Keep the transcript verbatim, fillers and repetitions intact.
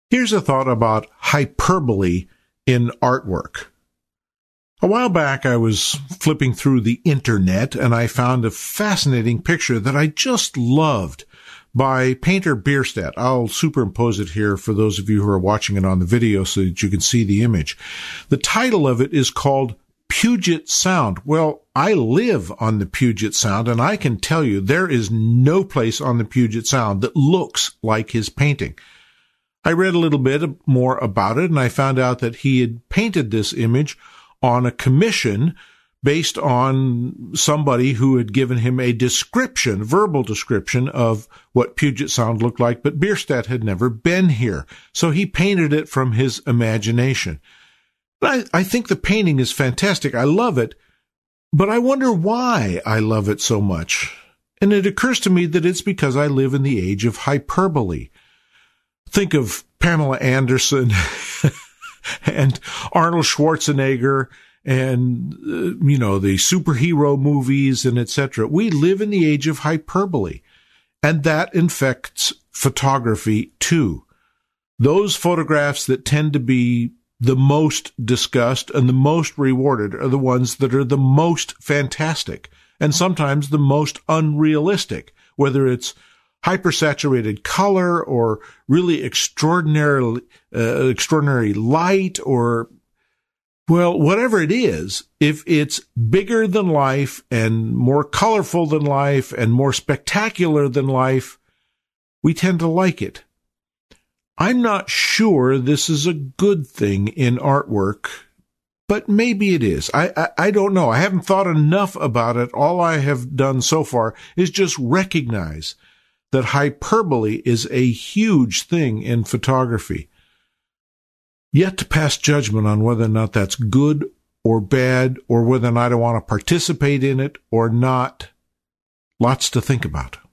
Here's a thought about hyperbole in artwork. A while back, I was flipping through the internet and I found a fascinating picture that I just loved by painter Bierstadt. I'll superimpose it here for those of you who are watching it on the video so that you can see the image. The title of it is called Puget Sound. Well, I live on the Puget Sound, and I can tell you there is no place on the Puget Sound that looks like his painting. I read a little bit more about it, and I found out that he had painted this image on a commission based on somebody who had given him a description, verbal description of what Puget Sound looked like, but Bierstadt had never been here, so he painted it from his imagination. I, I think the painting is fantastic. I love it, but I wonder why I love it so much. And it occurs to me that it's because I live in the age of hyperbole. Think of Pamela Anderson and Arnold Schwarzenegger and, uh, you know, the superhero movies and et cetera. We live in the age of hyperbole, and that infects photography too. Those photographs that tend to be the most discussed and the most rewarded are the ones that are the most fantastic and sometimes the most unrealistic, whether it's hypersaturated color or really extraordinary, uh, extraordinary light or, well, whatever it is. If it's bigger than life and more colorful than life and more spectacular than life, we tend to like it. I'm not sure this is a good thing in artwork, but maybe it is. I, I, I don't know. I haven't thought enough about it. All I have done so far is just recognize that hyperbole is a huge thing in photography. Yet to pass judgment on whether or not that's good or bad, or whether or not I want to participate in it or not. Lots to think about.